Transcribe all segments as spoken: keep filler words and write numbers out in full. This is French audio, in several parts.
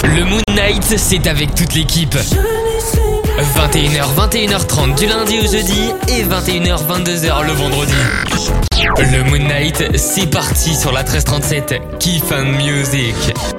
Le Moon Knight, c'est avec toute l'équipe. vingt et une heures, vingt et une heures trente du lundi au jeudi et vingt et une heures, vingt-deux heures le vendredi. Le Moon Knight, c'est parti sur la treize trente-sept. Kiff and Music.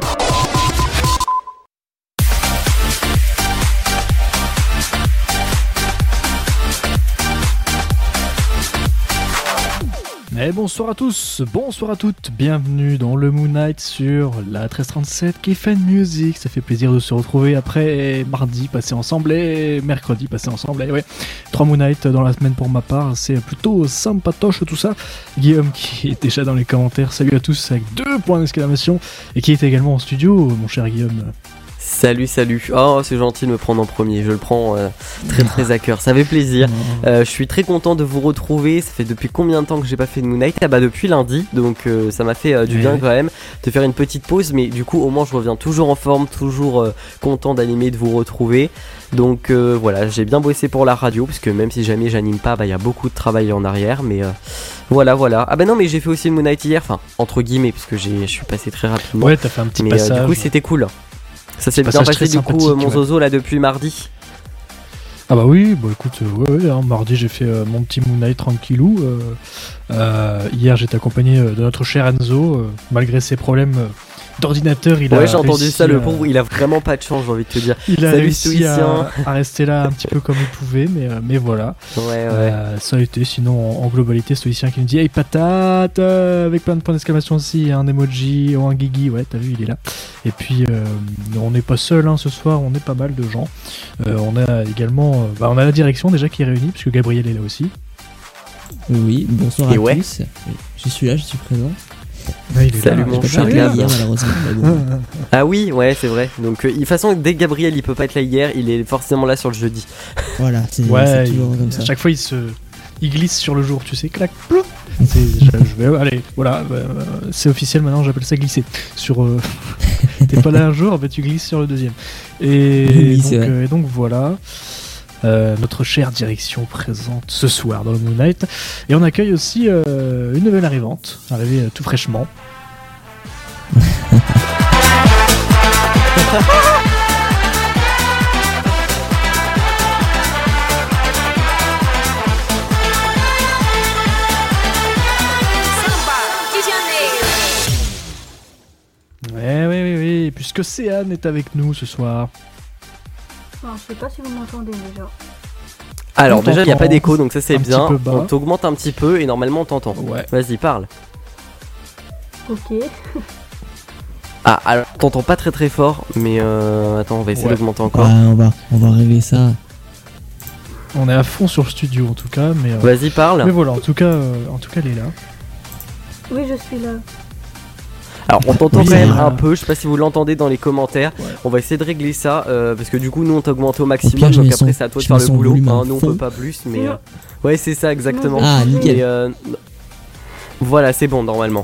Et bonsoir à tous, bonsoir à toutes, bienvenue dans le Moon Knight sur la treize trente-sept Kiff and Music. Ça fait plaisir de se retrouver après mardi passé ensemble et mercredi passé ensemble. Et ouais, trois Moon Knight dans la semaine pour ma part, c'est plutôt sympatoche tout ça. Guillaume qui est déjà dans les commentaires, salut à tous avec deux points d'exclamation et qui est également en studio, mon cher Guillaume. Salut, salut. Oh, c'est gentil de me prendre en premier. Je le prends euh, très très à cœur. Ça fait plaisir. Euh, je suis très content de vous retrouver. Ça fait depuis combien de temps que j'ai pas fait de Moon Knight ? Ah bah depuis lundi. Donc euh, ça m'a fait euh, du bien quand même de faire une petite pause. Mais du coup au moins je reviens toujours en forme, toujours euh, content d'animer, de vous retrouver. Donc euh, voilà, j'ai bien bossé pour la radio parce que même si jamais j'anime pas, bah il y a beaucoup de travail en arrière. Mais euh, voilà, voilà. Ah bah non, mais j'ai fait aussi le Moon Knight hier. Enfin entre guillemets parce que j'ai, je suis passé très rapidement. Ouais, t'as fait un petit mais, passage. Euh, du coup c'était cool. Ça s'est bien passé du coup euh, mon ouais. Zozo là depuis mardi. Ah bah oui, bah écoute, euh, ouais, ouais hein, mardi j'ai fait euh, mon petit Moon Knight tranquillou. Euh, euh, hier j'étais accompagné euh, de notre cher Enzo, euh, malgré ses problèmes euh, d'ordinateur. Il ouais, a j'ai entendu ça, à... le pauvre, il a vraiment pas de chance, j'ai envie de te dire. Il a Salut, réussi à, à rester là un petit peu comme il pouvait, mais, euh, mais voilà. Ouais, ouais. Euh, ça a été, sinon en, en globalité, Stoïcien qui nous dit hey patate, euh, avec plein de points d'exclamation aussi, un emoji ou un guigui, ouais, t'as vu, il est là. Et puis, euh, on n'est pas seul hein, ce soir, on est pas mal de gens. Euh, on a également, euh, bah, on a la direction déjà qui est réunie, puisque Gabriel est là aussi. Oui, bonsoir Et à ouais. tous. Je suis là, je suis présent. Ouais, il est Salut là, mon cher Gabriel. Hier, malheureusement. Bon. Ah oui, ouais, c'est vrai. Donc, euh, de toute façon, dès que Gabriel il peut pas être là hier, il est forcément là sur le jeudi. Voilà, c'est, ouais, c'est toujours il, comme ça. À chaque fois, il se, il glisse sur le jour, tu sais, clac, plouf. C'est, je, je vais, allez, voilà, euh, c'est officiel maintenant, j'appelle ça glisser. Sur, euh, t'es pas là un jour, bah, tu glisses sur le deuxième. Et, oui, donc, c'est vrai. euh, et donc voilà. Euh, notre chère direction présente ce soir dans le Moon Knight. Et on accueille aussi euh, une nouvelle arrivante, arrivée euh, tout fraîchement. Ouais, oui, oui, oui, puisque Céane est avec nous ce soir. Alors, je sais pas si vous m'entendez déjà. Alors on déjà il n'y a pas d'écho donc ça c'est un bien, petit peu on t'augmente un petit peu et normalement on t'entend. Ouais. Vas-y parle. Ok. Ah alors t'entends pas très très fort mais euh, attends on va essayer Ouais. d'augmenter encore. Ah, on va, on va régler ça. On est à fond sur le studio en tout cas, mais, euh, Vas-y parle. mais voilà, en tout cas, euh, en tout cas, elle est là. Oui, je suis là. Alors on t'entend Oui, quand même euh, un peu, je sais pas si vous l'entendez dans les commentaires. Ouais. On va essayer de régler ça euh, parce que du coup nous on t'a augmenté au Au maximum pire, je donc mets après son- c'est à toi de je faire mets le son boulot. volume à Hein, nous on fond. peut pas plus mais Non. euh, ouais c'est ça exactement. Ah, nickel. Et, euh, voilà c'est bon normalement.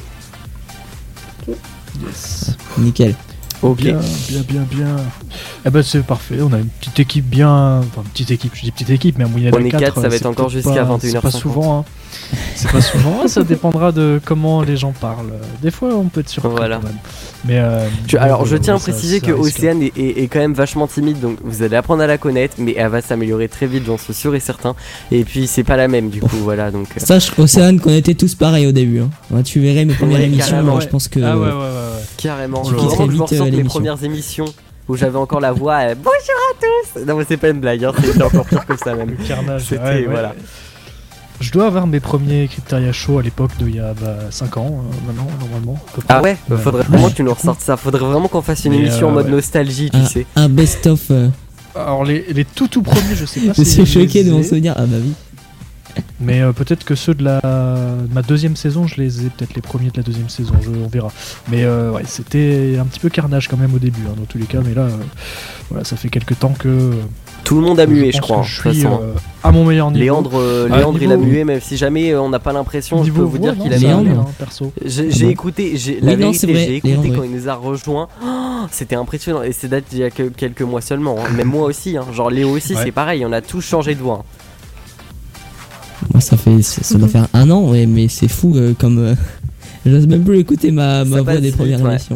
Yes. Nickel. Ok. Bien, bien, bien, bien. Eh ben c'est parfait, on a une petite équipe bien... Enfin, petite équipe, je dis petite équipe, mais un moyen de On est quatre, quatre, ça va c'est être encore peut-être jusqu'à pas- vingt et une heures C'est pas cinquante. souvent, hein. C'est pas souvent, ça dépendra de comment les gens parlent. Des fois, on peut être surpris Voilà. quand même. Mais, euh, Tu- mais alors voilà, je tiens à ça- préciser ça que risque. Océane est, est- est quand même vachement timide donc vous allez apprendre à la connaître mais elle va s'améliorer très vite j'en suis sûr et certain. Et puis c'est pas la même du coup voilà donc. euh, Sache qu'Océane qu'on était tous pareils au début. Hein. Ouais, tu verrais mes premières Ouais, émissions, carrément, là, ouais. je pense que. Ah ouais, ouais, ouais, ouais. Carrément. Tu Je quitterais vraiment que je vite, ressens euh, mes l'émission. premières émissions où j'avais encore la voix euh, bonjour à tous. Non mais c'est pas une blague, hein, c'était encore pire que ça même. Le carnage. C'était- ouais, ouais. voilà. Je dois avoir mes premiers Crypteria Show à l'époque d'il y a bah, cinq ans, euh, maintenant, normalement. à peu près. Ah ouais, bah, faudrait Ouais. vraiment que tu nous ressortes ça. Faudrait vraiment qu'on fasse une Mais, émission en euh, mode ouais. nostalgie, tu Un, sais. un best-of. euh, Alors, les, les tout tout premiers, je sais pas je si suis je les choqué de ai, mon souvenir. Ah bah oui. mais euh, peut-être que ceux de, la, de ma deuxième saison, je les ai, peut-être les premiers de la deuxième saison, je, on verra. Mais euh, ouais, c'était un petit peu carnage quand même au début, hein, dans tous les cas, mais là, euh, voilà, ça fait quelques temps que... euh, Tout le monde a mué, je pense crois. que hein, je de toute suis façon. euh, à mon meilleur niveau. Léandre, euh, Ah, Léandre il a niveau- mué, même si jamais euh, on n'a pas l'impression, je Niveau peux vous voix, dire non, qu'il a ça mué. allait, Léandre. hein, perso. J'ai, Ah j'ai bon écouté, j'ai, Oui, la non, c'est vérité, vrai, j'ai écouté Léandre, quand oui. il nous a rejoints. Oh, c'était impressionnant et c'est date d'il y a que quelques mois seulement. Hein. Même moi aussi, hein. Genre Léo aussi, Ouais. c'est pareil, on a tous changé de voix. hein. Moi, ça fait, ça, ça doit faire un an, ouais, mais c'est fou euh, comme. euh, J'ose même plus écouter ma, ma Ça voix passe des vite, premières ouais. émissions.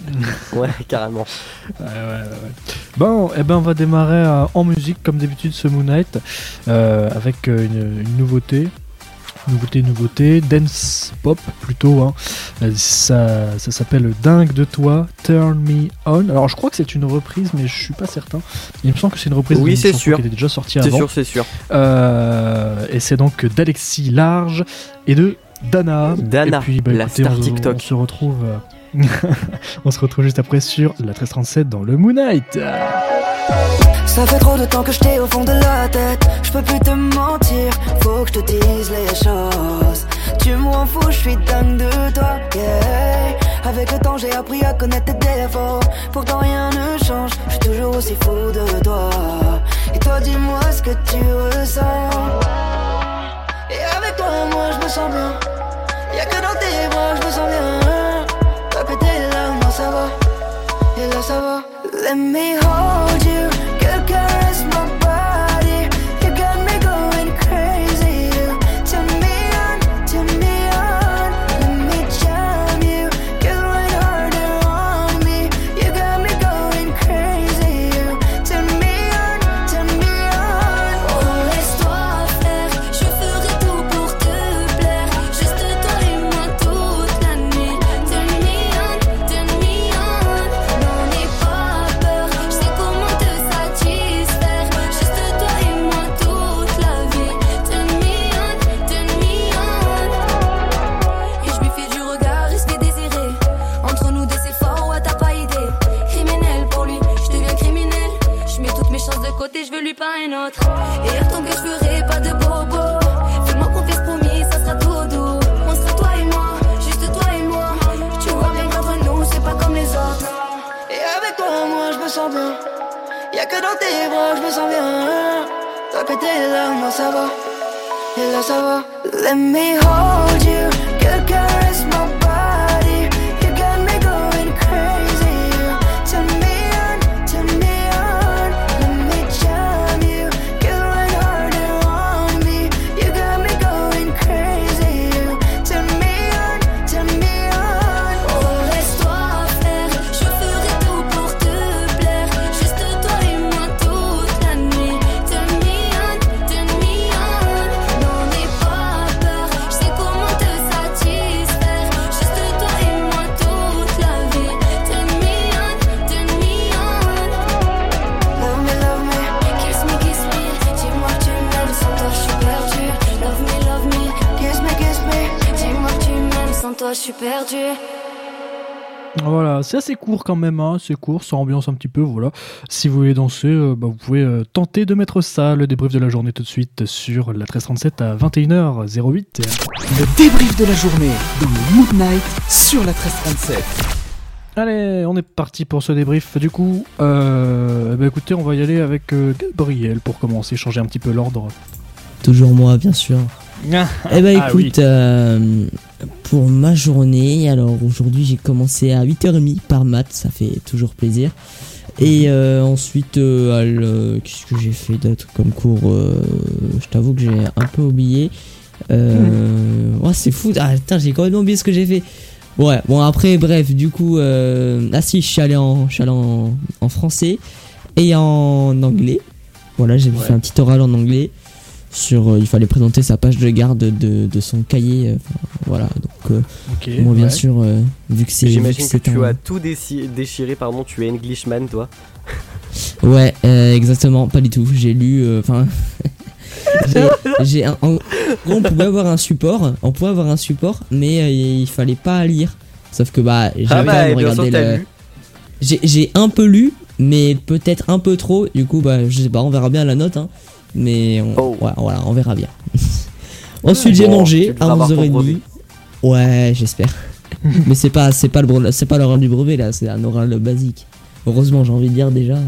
Ouais, carrément. Ouais, ouais, ouais, ouais. Bon, eh ben on va démarrer euh, en musique comme d'habitude ce Moon Knight euh, avec euh, une, une nouveauté. Nouveauté, nouveauté, dance pop plutôt. Hein. Euh, Ça, ça s'appelle Dingue de toi, Turn Me On. Alors je crois que c'est une reprise, mais je suis pas certain. Il me semble que c'est une reprise Oui, d'une c'est chanson sûr. qui était déjà sortie C'est avant. sûr, c'est sûr. Euh, et c'est donc d'Alexis Large et de Dana. Dana, et puis, bah, la écoutez, star on, TikTok. On se retrouve. euh, on se retrouve juste après sur la treize trente-sept dans le Moon Knight. Ça fait trop de temps que je t'ai au fond de la tête. Je peux plus te mentir, faut que je te dise les choses. Tu me rends fou, je suis dingue de toi, yeah. Avec le temps j'ai appris à connaître tes défauts. Pourtant rien ne change, je suis toujours aussi fou de toi. Et toi dis-moi ce que tu ressens. Et avec toi moi je me sens bien. Y'a que dans tes bras je me sens bien. T'as pété là, moi ça va. Et là ça va. Let me hold you. Girl, caress my body. You got me going crazy. You turn me on, turn me on. Let me jam you. Girl, right harder on me. You got me going crazy. You turn me on, turn me on. Oh, laisse-toi faire. Je ferai tout pour te plaire. Juste toi et moi toute la nuit. Turn me on, turn me on. N'en aie pas peur. Je sais comment te satisfaire. Juste toi et moi toute la vie. Turn me on, turn me on. Et je lui fais du regard, rester désiré. Entre nous des efforts, ouais t'as pas idée. Criminel pour lui, je deviens criminel. Je mets toutes mes chances de côté, je veux lui pas un autre. Et hier ton que je ferai pas de bobo. Fais-moi confiance promis, ça sera tout doux. On sera toi et moi, juste toi et moi. Tu vois bien qu'entre nous c'est pas comme les autres. Et avec toi, moi, je me sens bien. Y'a que dans tes bras, je me sens bien. T'as pété là, moi, ça va. Et là, ça va. Let me hold you. Girl, caress my body. You got me going crazy. You turn me on, turn me on. Let me jam you. Girl, right harder on me. You got me going crazy. You turn me on, turn me on. Oh, laisse-toi faire, je ferai tout pour te plaire. Juste toi et moi toute la nuit. Turn me on, turn me on. N'en aie pas peur, je sais comment te satisfaire. Juste toi et moi toute la vie. Turn me on, turn me on. Love me, love me. Kiss me, kiss me, dis-moi que tu m'aimes, sans toi je suis perdu. Love me, love me, Kiss me, kiss me. dis-moi que tu m'aimes, sans toi je suis perdu. Voilà, c'est assez court quand même, hein, c'est court, ça ambiance un petit peu, voilà. Si vous voulez danser, euh, bah, vous pouvez euh, tenter de mettre ça, le débrief de la journée tout de suite sur la treize trente-sept à vingt et une heures zéro huit. Le débrief de la journée dans le Moon Knight sur la treize trente-sept. Allez, on est parti pour ce débrief. Du coup, euh, bah, écoutez, on va y aller avec euh, Gabriel pour commencer, changer un petit peu l'ordre. Toujours moi, bien sûr. Eh ben Ah écoute, oui. euh, pour ma journée, alors aujourd'hui j'ai commencé à huit heures trente par maths, ça fait toujours plaisir. Et euh, ensuite, euh, à le- qu'est-ce que j'ai fait d'autre comme cours euh, Je t'avoue que j'ai un peu oublié. Euh, ouais, c'est fou, ah putain, j'ai complètement oublié ce que j'ai fait. Ouais, bon après, bref, du coup, euh, ah si, je suis allé en, je suis allé en, en français et en anglais. Voilà, j'ai Ouais. fait un petit oral en anglais. Sur, euh, il fallait présenter sa page de garde de, de son cahier. euh, enfin, voilà, donc euh, Ok. moi bien ouais. sûr, euh, vu que c'est, vu J'imagine que c'est tu un- as tout déci- déchiré, pardon, tu es Englishman, toi. Ouais, euh, exactement, pas du tout. J'ai lu, euh, enfin, j'ai, j'ai un, en gros, on pouvait avoir un support, on pouvait avoir un support, mais euh, il fallait pas lire. Sauf que bah, j'avais Ah pas bah, à me bien sûr regarder que t'as le- lu. J'ai, j'ai un peu lu, mais peut-être un peu trop. Du coup, bah, je sais pas, on verra bien la note, hein. Mais on, Oh. ouais, voilà, on verra bien. Ensuite, j'ai Bon, tu mangé devras à avoir onze heures ton brevet. trente. Ouais, j'espère. Mais c'est pas, c'est pas le, bre- c'est pas l'oral du brevet là, c'est un oral basique. Heureusement, j'ai envie de dire déjà.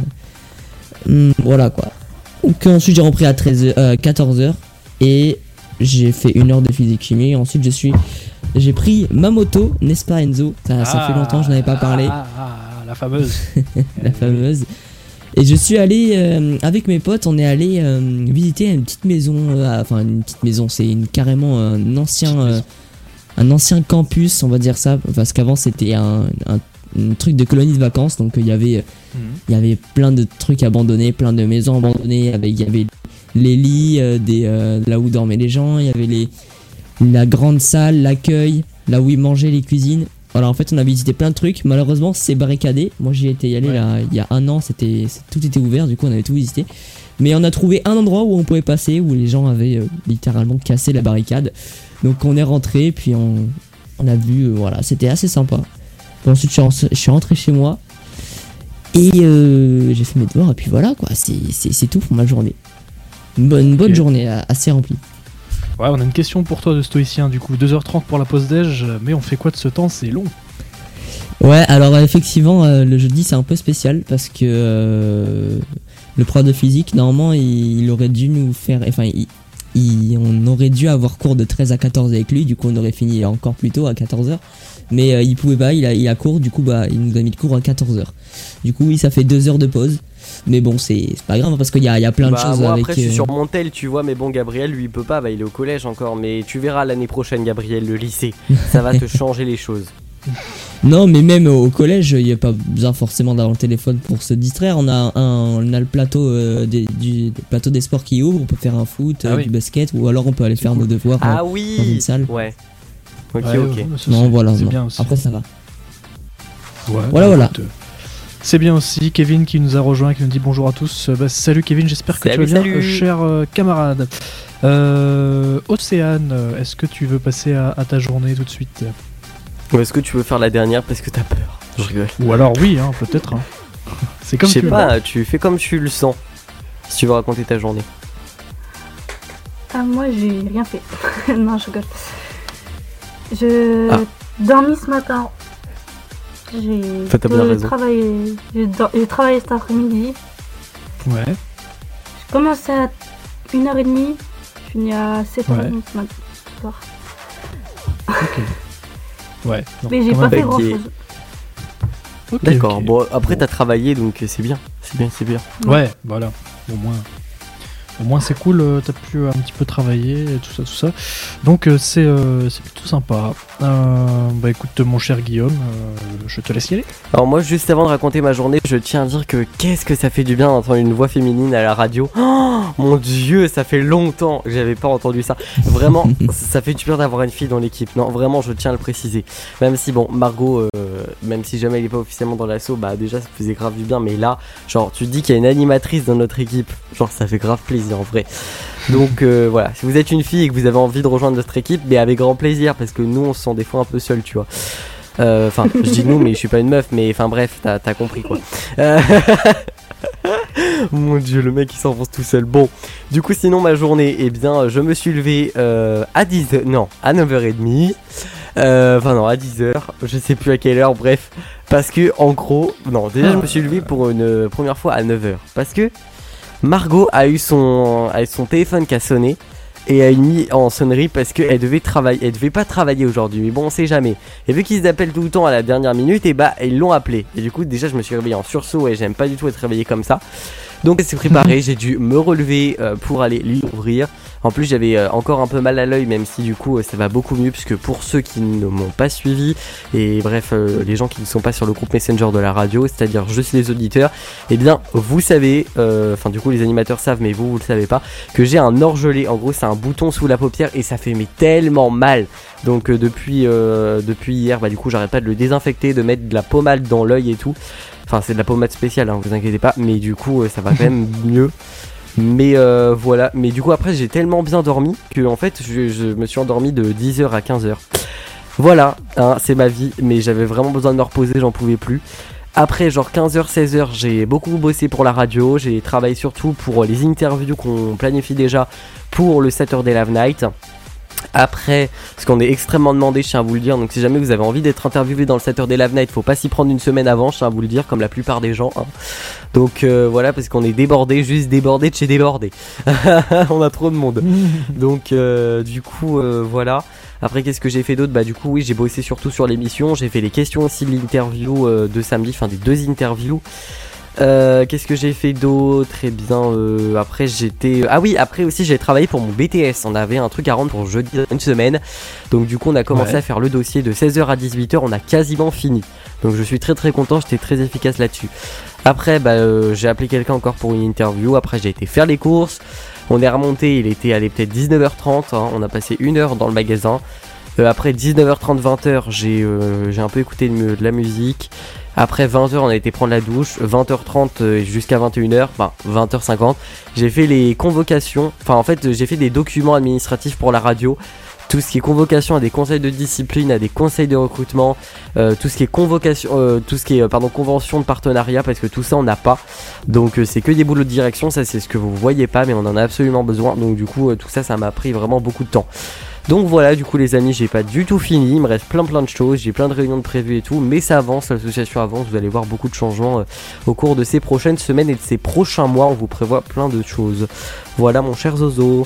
Hum, voilà quoi. Donc ensuite, j'ai repris à treize heures, euh, quatorze heures et j'ai fait une heure de physique chimie. Ensuite, je suis, j'ai pris ma moto, n'est-ce pas Enzo? Ça, ça fait longtemps que je n'avais pas parlé. Ah, ah, ah, la fameuse. La fameuse. Et je suis allé euh, avec mes potes, on est allé euh, visiter une petite maison, euh, enfin une petite maison, c'est une, carrément un ancien, Petite euh, maison. un ancien campus, on va dire ça, parce qu'avant c'était un, un, un truc de colonie de vacances, donc il y avait Mhm. il y avait plein de trucs abandonnés, plein de maisons abandonnées, avec il y avait les lits euh, des euh, là où dormaient les gens, il y avait les la grande salle, l'accueil, là où ils mangeaient, les cuisines. Voilà, en fait, on a visité plein de trucs. Malheureusement, c'est barricadé. Moi, j'y étais y aller Ouais. là il y a un an, c'était c'est- tout était ouvert, du coup, on avait tout visité. Mais on a trouvé un endroit où on pouvait passer, où les gens avaient euh, littéralement cassé la barricade. Donc on est rentré, puis on, on a vu, euh, voilà, c'était assez sympa. Puis ensuite, je suis, ren- je suis rentré chez moi et euh, j'ai fait mes devoirs, et puis voilà, quoi, c'est, c'est, c'est tout pour ma journée. Une bonne, une bonne Ok. journée, euh, assez remplie. Ouais, on a une question pour toi de stoïcien du coup. deux heures trente pour la pause déj, mais on fait quoi de ce temps? C'est long. Ouais, alors euh, effectivement, euh, le jeudi c'est un peu spécial parce que euh, le prof de physique, normalement, il, il aurait dû nous faire. Enfin, il, il- on aurait dû avoir cours de treize à quatorze avec lui, du coup, on aurait fini encore plus tôt à quatorze heures. Mais euh, il pouvait pas, il a, il a cours, du coup, bah, il nous a mis de cours à quatorze heures. Du coup, oui, ça fait deux heures de pause. Mais bon, c'est c'est pas grave parce qu'il y a, il y a plein de Bah, choses moi, avec. après, je suis euh, sur Montel, tu vois, mais bon, Gabriel, lui, il peut pas, bah, il est au collège encore. Mais tu verras l'année prochaine, Gabriel, le lycée. Ça va te changer les choses. Non, mais même au collège, il n'y a pas besoin forcément d'avoir le téléphone pour se distraire. On a, un, on a le plateau, euh, des, du le plateau des sports qui ouvre. On peut faire un foot, Ah euh, oui. du basket, ou alors on peut aller C'est faire cool. nos devoirs euh, Ah dans oui une salle. Ouais. Ok, Ouais, ok. ouais, ça, Non, c'est- voilà. C'est non. bien aussi. Après, ça va. Ouais, Voilà, bah, voilà. écoute, euh, c'est bien aussi. Kevin qui nous a rejoint, qui nous dit bonjour à tous. Euh, bah, salut Kevin, j'espère que Salut, tu vas bien, salut. euh, cher euh, camarade. Euh, Océane, euh, est-ce que tu veux passer à, à ta journée tout de suite? Ou est-ce que tu veux faire la dernière parce que t'as peur? Je rigole. Ou alors oui, hein, peut-être. hein. C'est comme Je sais tu veux. pas, tu fais comme tu le sens. Si tu veux raconter ta journée. Ah, moi, j'ai rien fait. Non, je rigole. Je Ah. dormi ce matin. J'ai T'as- t'as bien euh, raison. travaillé. J'ai dor- j'ai travaillé cet après-midi. Ouais. J'ai commencé à une heure trente. Je finis à sept heures trente ce matin. ce soir. Ok. Ouais. non, Mais j'ai quand pas même. fait Ok. grand chose. Ok, D'accord, ok. bon après Bon. t'as travaillé donc c'est bien, c'est bien, c'est bien. Ouais, voilà. Au moins, au moins c'est cool. euh, T'as pu un petit peu travailler et tout ça, tout ça. Donc euh, c'est euh, c'est plutôt sympa. Euh, bah écoute, mon cher Guillaume, euh, je te laisse y aller. Alors moi juste avant de raconter ma journée, je tiens à dire que qu'est-ce que ça fait du bien d'entendre une voix féminine à la radio. Oh, mon dieu, ça fait longtemps que j'avais pas entendu ça. Vraiment, ça fait du bien d'avoir une fille dans l'équipe. Non, vraiment, je tiens à le préciser. Même si bon, Margot, euh, même si jamais elle est pas officiellement dans l'assaut, bah déjà ça faisait grave du bien. Mais là, genre tu dis qu'il y a une animatrice dans notre équipe, genre ça fait grave plaisir en vrai. Donc euh, voilà, si vous êtes une fille et que vous avez envie de rejoindre notre équipe, mais avec grand plaisir parce que nous on se sent des fois un peu seuls, tu vois. Euh, Enfin, je dis nous, mais je suis pas une meuf, mais enfin bref, t'as t'as compris quoi. Euh, Mon dieu, le mec il s'enfonce tout seul. Bon, du coup, sinon ma journée, eh bien, je me suis levé euh, à dix heures, non, à neuf heures trente. Euh, Enfin, non, à dix heures, je sais plus à quelle heure, bref. Parce que, en gros, non, déjà je me suis levé pour une première fois à neuf heures. Parce que Margot a eu son, a eu son téléphone qui a sonné. Et a mis en sonnerie parce qu'elle devait travailler, elle devait pas travailler aujourd'hui, mais bon on sait jamais. Et vu qu'ils appellent tout le temps à la dernière minute, et bah ils l'ont appelé. Et du coup déjà je me suis réveillé en sursaut et j'aime pas du tout être réveillé comme ça. Donc elle s'est préparée, j'ai dû me relever euh, pour aller lui ouvrir. En plus j'avais euh, encore un peu mal à l'œil, même si du coup euh, ça va beaucoup mieux, puisque pour ceux qui ne m'ont pas suivi, et bref euh, les gens qui ne sont pas sur le groupe Messenger de la radio, c'est-à-dire juste les auditeurs, et eh bien vous savez, euh, enfin du coup les animateurs savent, mais vous vous le savez pas, que j'ai un orgelet. En gros c'est un bouton sous la paupière et ça fait mais tellement mal. Donc euh, depuis, euh, depuis hier, bah du coup j'arrête pas de le désinfecter, de mettre de la pommade dans l'œil et tout. Enfin c'est de la pommade spéciale, hein, vous inquiétez pas, mais du coup euh, ça va quand même mieux. Mais euh, voilà, mais du coup après j'ai tellement bien dormi que en fait je, je me suis endormi de dix heures à quinze heures. Voilà, hein, c'est ma vie, mais j'avais vraiment besoin de me reposer, j'en pouvais plus. Après genre quinze heures, seize heures, j'ai beaucoup bossé pour la radio, j'ai travaillé surtout pour les interviews qu'on planifie déjà pour le Saturday Live Night. Après, parce qu'on est extrêmement demandé, je tiens à vous le dire, donc si jamais vous avez envie d'être interviewé dans le Saturday Live Night, faut pas s'y prendre une semaine avant, je tiens à vous le dire, comme la plupart des gens, hein. Donc euh, voilà, parce qu'on est débordé, juste débordé de chez débordé. On a trop de monde. Donc euh, du coup, euh, voilà. Après, qu'est-ce que j'ai fait d'autre? Bah du coup, oui, j'ai bossé surtout sur l'émission, j'ai fait les questions aussi de l'interview euh, de samedi, enfin des deux interviews. Euh, qu'est-ce que j'ai fait d'autre? Eh bien, euh, après j'étais... Ah oui, après aussi j'ai travaillé pour mon B T S. On avait un truc à rendre pour jeudi, une semaine. Donc du coup on a commencé Ouais. à faire le dossier de seize heures à dix-huit heures. On a quasiment fini. Donc je suis très très content, j'étais très efficace là-dessus. Après, bah, euh, j'ai appelé quelqu'un encore pour une interview. Après j'ai été faire les courses. On est remonté, il était allé peut-être dix-neuf heures trente. Hein. On a passé une heure dans le magasin. Euh, après dix-neuf heures trente, vingt heures, j'ai, euh, j'ai un peu écouté de, de la musique. Après vingt heures, on a été prendre la douche. vingt heures trente euh, jusqu'à vingt et une heures, enfin vingt heures cinquante. J'ai fait les convocations. Enfin, en fait, j'ai fait des documents administratifs pour la radio. Tout ce qui est convocation à des conseils de discipline, à des conseils de recrutement, euh, tout ce qui est convocation, euh, tout ce qui est euh, pardon convention de partenariat, parce que tout ça on n'a pas. Donc euh, c'est que des boulots de direction, ça c'est ce que vous voyez pas, mais on en a absolument besoin. Donc du coup euh, tout ça, ça m'a pris vraiment beaucoup de temps. Donc voilà, du coup les amis, j'ai pas du tout fini, il me reste plein plein de choses, j'ai plein de réunions de prévues et tout, mais ça avance, l'association avance, vous allez voir beaucoup de changements euh, au cours de ces prochaines semaines et de ces prochains mois, on vous prévoit plein de choses. Voilà mon cher Zozo.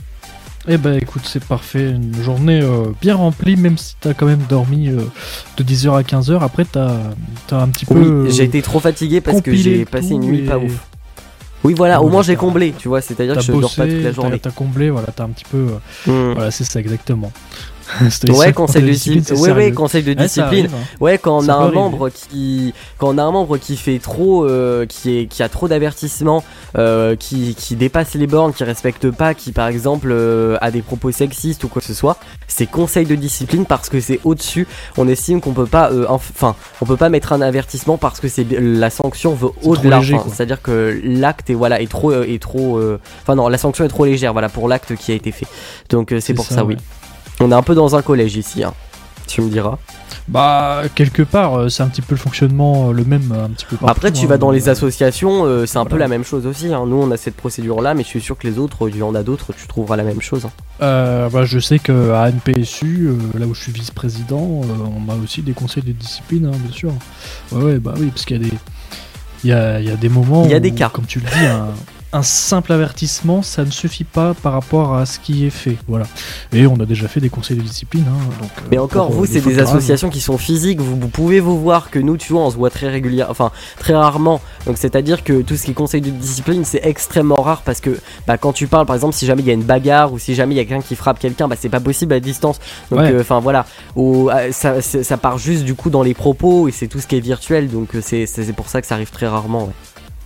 Eh ben écoute, c'est parfait, une journée euh, bien remplie, même si t'as quand même dormi euh, de dix heures à quinze heures. Après t'as, t'as un petit peu... Oui, euh, j'ai été trop fatigué parce que compilé j'ai le passé tout une nuit et- pas ouf. Oui voilà, Ouais, au moins j'ai t'as- comblé, tu vois, c'est-à-dire que T'as je dors bossé, pas toute la t'as, journée. t'as comblé, voilà, t'as un petit peu... euh, Hmm. Voilà, c'est ça exactement. C'était Ouais, ça, conseil la de discipline, discipline. c'est Ouais, ouais, sérieux. conseil de Ouais, ça discipline. arrive, hein. Ouais, quand on Ça a peut un arriver. membre qui, quand on a un membre qui fait trop, euh, qui est, qui a trop d'avertissements, euh, qui, qui dépasse les bornes, qui respecte pas, qui par exemple euh, a des propos sexistes ou quoi que ce soit, c'est conseil de discipline parce que c'est au-dessus. On estime qu'on peut pas, euh, enfin, on peut pas mettre un avertissement parce que c'est la sanction va C'est au-delà. trop léger, Enfin, quoi. c'est-à-dire que l'acte est voilà est trop, euh, est trop, euh, enfin non, la sanction est trop légère, voilà pour l'acte qui a été fait. Donc euh, c'est C'est pour ça, ça, oui. ouais. On est un peu dans un collège ici, hein. Tu me diras. Bah, quelque part, euh, c'est un petit peu le fonctionnement euh, le même, euh, un petit peu partout. Après, tu hein, vas dans les euh, associations, euh, c'est un peu voilà. la même chose aussi. Hein. Nous, on a cette procédure-là, mais je suis sûr que les autres, il y en a d'autres, tu trouveras la même chose. Hein. Euh, bah, je sais qu'à N P S U, euh, là où je suis vice-président, euh, on a aussi des conseils de discipline, hein, bien sûr. Ouais, ouais, bah oui, parce qu'il y a des, il y a, il y a des moments Il y a où, des cas. comme tu le dis, un, un simple avertissement, ça ne suffit pas par rapport à ce qui est fait. Voilà. Et on a déjà fait des conseils de discipline. Hein, donc, euh, Mais encore, pour, vous, euh, c'est fautes des graves. associations qui sont physiques. Vous, vous pouvez vous voir que nous, tu vois, on se voit très régulièrement, enfin très rarement. Donc, c'est-à-dire que tout ce qui est conseil de discipline, c'est extrêmement rare parce que bah, quand tu parles, par exemple, si jamais il y a une bagarre ou si jamais il y a quelqu'un qui frappe quelqu'un, bah, c'est pas possible à distance. Donc, Ouais. enfin voilà, Au- euh, ça, c'est- ça part juste du coup dans les propos et c'est tout ce qui est virtuel. Donc, euh, c'est c'est pour ça que ça arrive très rarement. Ouais.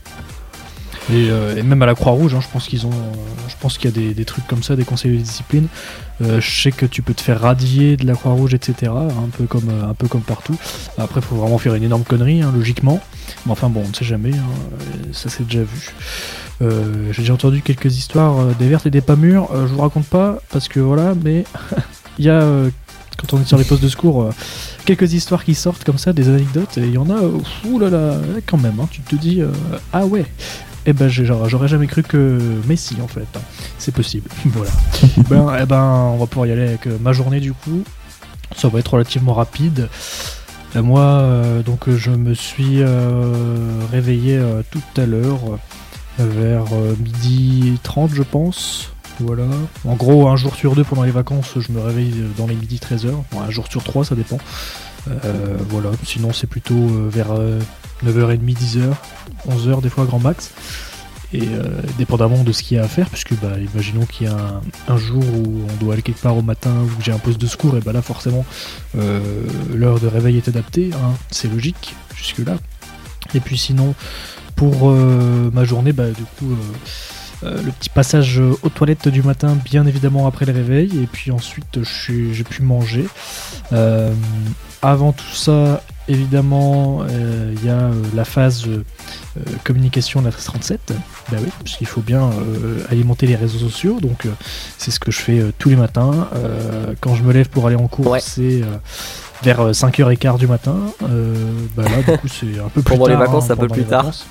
Et, euh, et même à la Croix-Rouge, hein, je pense qu'ils ont, euh, je pense qu'il y a des, des trucs comme ça, des conseils de discipline. Euh, je sais que tu peux te faire radier de la Croix-Rouge, et cetera. Un peu comme, euh, un peu comme partout. Après, faut vraiment faire une énorme connerie, hein, logiquement. Mais enfin bon, on ne sait jamais. Hein, et ça c'est déjà vu. Euh, J'ai déjà entendu quelques histoires euh, des vertes et des pas mûres. Euh, je vous raconte pas parce que voilà, mais il y a euh, quand on est sur les postes de secours, euh, quelques histoires qui sortent comme ça, des anecdotes, et il y en a, euh, ouh là là, quand même. Hein, tu te dis, euh, ah ouais. Eh ben j'ai- genre, j'aurais jamais cru que Messi en fait, c'est possible. Voilà. ben, eh ben on va pouvoir y aller avec euh, ma journée du coup. Ça va être relativement rapide. Euh, moi euh, donc je me suis euh, réveillé euh, tout à l'heure euh, vers euh, midi trente je pense. Voilà. En gros un jour sur deux pendant les vacances je me réveille euh, dans les midi treize heures. Bon, un jour sur trois ça dépend. Euh, voilà. Sinon c'est plutôt euh, vers euh, neuf heures trente, dix heures, onze heures des fois grand max. Et euh, dépendamment de ce qu'il y a à faire, puisque bah, imaginons qu'il y a un, un jour où on doit aller quelque part au matin, où j'ai un poste de secours, et bah là forcément euh, l'heure de réveil est adaptée, hein, c'est logique jusque là. Et puis sinon pour euh, ma journée, bah du coup euh, euh, le petit passage aux toilettes du matin, bien évidemment après le réveil, et puis ensuite je suis- j'ai pu manger. Euh, avant tout ça, évidemment, il euh, y a euh, la phase euh, communication de la treize trente-sept. Bah oui, puisqu'il faut bien euh, alimenter les réseaux sociaux. Donc, euh, c'est ce que je fais euh, tous les matins. Euh, quand je me lève pour aller en cours, Ouais. c'est euh, vers euh, cinq heures quinze du matin. Euh, bah là, du coup, c'est un peu plus Pendant tard. les vacances, hein, un peu pendant plus les tard. vacances.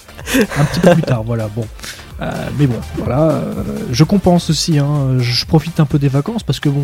Un petit peu plus tard, voilà. Bon. Euh, mais bon, voilà, euh, je compense aussi, hein, je profite un peu des vacances parce que bon,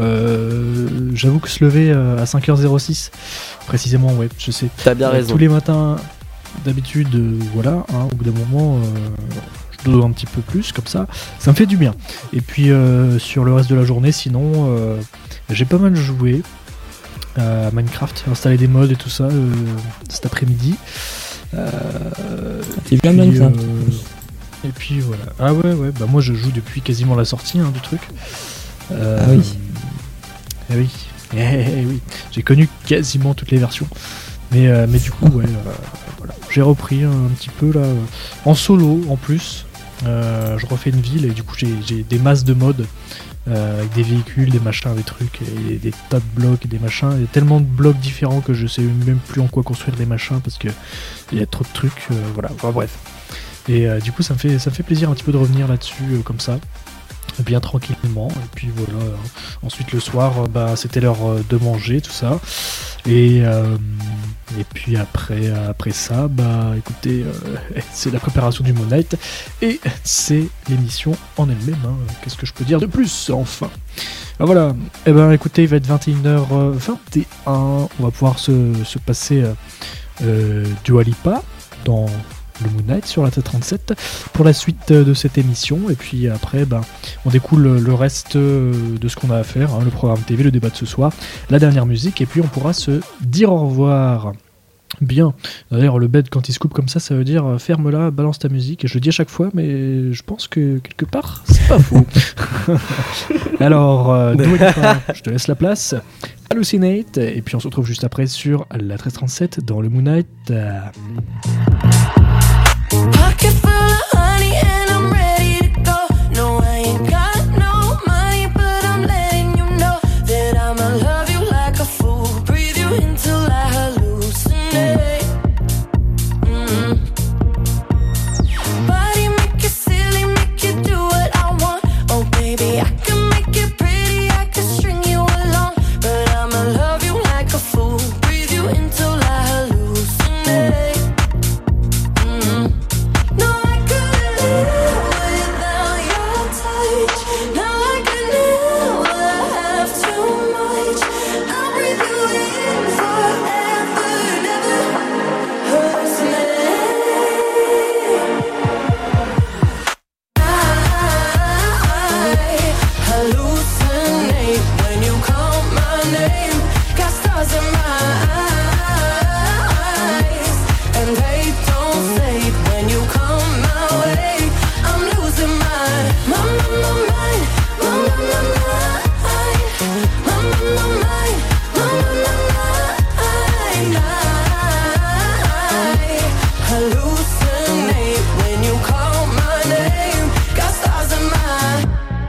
euh, j'avoue que se lever euh, à cinq heures six, précisément, ouais, je sais, T'as bien euh, raison. tous les matins, d'habitude, euh, voilà, hein, au bout d'un moment, euh, je dois un petit peu plus, comme ça, ça me fait du bien. Et puis euh, sur le reste de la journée, sinon, euh, j'ai pas mal joué à Minecraft, installé des mods et tout ça euh, cet après-midi. Euh, T'es et bien puis, bien ça. euh, Et puis voilà. Ah ouais, ouais, bah moi je joue depuis quasiment la sortie hein, du truc. Euh, Ah oui. Eh oui. Eh, eh oui. J'ai connu quasiment toutes les versions. Mais, euh, mais du coup, ouais, euh, voilà. J'ai repris un, petit peu là, euh, en solo en plus. Euh, je refais une ville et du coup j'ai, j'ai des masses de modes euh, avec des véhicules, des machins, des trucs, et des tas de blocs, des machins. Il y a tellement de blocs différents que je sais même plus en quoi construire des machins parce que il y a trop de trucs. Euh, voilà, enfin, bref. Et euh, du coup, ça me fait ça me fait plaisir un petit peu de revenir là-dessus euh, comme ça, bien tranquillement. Et puis voilà. euh, ensuite le soir, euh, bah c'était l'heure euh, de manger tout ça. Et euh, et puis après après ça, bah écoutez, euh, c'est la préparation du Moon Knight et c'est l'émission en elle-même. Hein. Qu'est-ce que je peux dire de plus enfin. Ah, voilà. Et ben écoutez, il va être vingt et une heures vingt et un. On va pouvoir se, se passer euh, euh, Dua Lipa dans le Moon Knight sur la T trente-sept pour la suite de cette émission. Et puis après, ben, on découle le reste de ce qu'on a à faire, hein, le programme T V, le débat de ce soir, la dernière musique, et puis on pourra se dire au revoir. Bien. D'ailleurs, le bed, quand il se coupe comme ça, ça veut dire ferme-la, balance ta musique. Et je le dis à chaque fois, mais je pense que quelque part, c'est pas faux. Alors, euh, Dua Lipa, je te laisse la place. Hallucinate, et puis on se retrouve juste après sur la treize trente-sept dans le Moon Knight. Euh... Pocket full of honey and I'm ready to go. No, I ain't got no money, but I'm letting you know that I'ma love you like a fool. Breathe you until I hallucinate. Mm. Body make you silly, make you do what I want. Oh baby, I can make it pretty, I can string you along, but I'ma love you like a fool. Breathe you until I hallucinate. Mm. No, I couldn't live without your touch. No, I could never have too much. I'll breathe you in forever, never hallucinate. I hallucinate when you call my name. Got stars in my eyes, and they don't fade when you come my way. I'm losing my, my, my, my mind, my, my, my mind, my, my, my mind, my, my, my mind. I hallucinate when you call my name. Got stars in my.